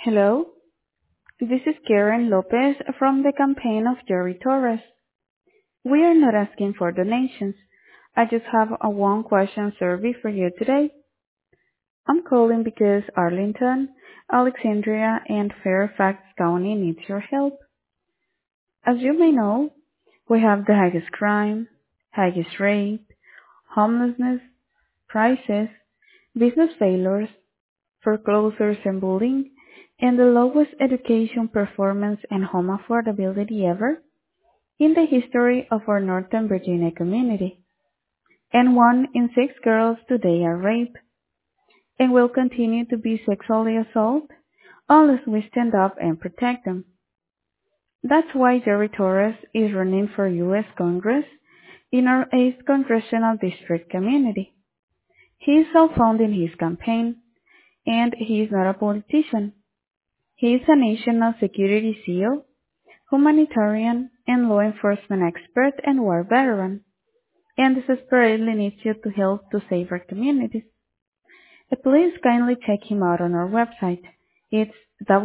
Hello, this is Karen Lopez from the campaign of Jerry Torres. We are not asking for donations. I just have a one-question survey for you today. I'm calling because Arlington, Alexandria, and Fairfax County needs your help. As you may know, we have the highest crime, highest rape, homelessness, prices, business failures, foreclosures and bullying, and the lowest education performance and home affordability ever in the history of our Northern Virginia community. And 1 in 6 girls today are raped and will continue to be sexually assaulted unless we stand up and protect them. That's why Jerry Torres is running for U.S. Congress in our 8th Congressional District community. He is self-funding his campaign, and he is not a politician. He is a national security SEAL, humanitarian, and law enforcement expert and war veteran, and desperately needs you to help to save our communities. Please kindly check him out on our website. It's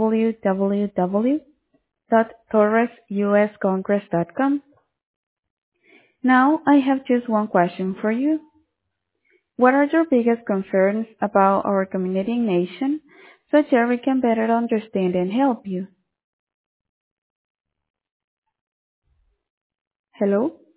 www.torresuscongress.com. Now I have just one question for you. What are your biggest concerns about our community and nation so Jerry can better understand and help you? Hello?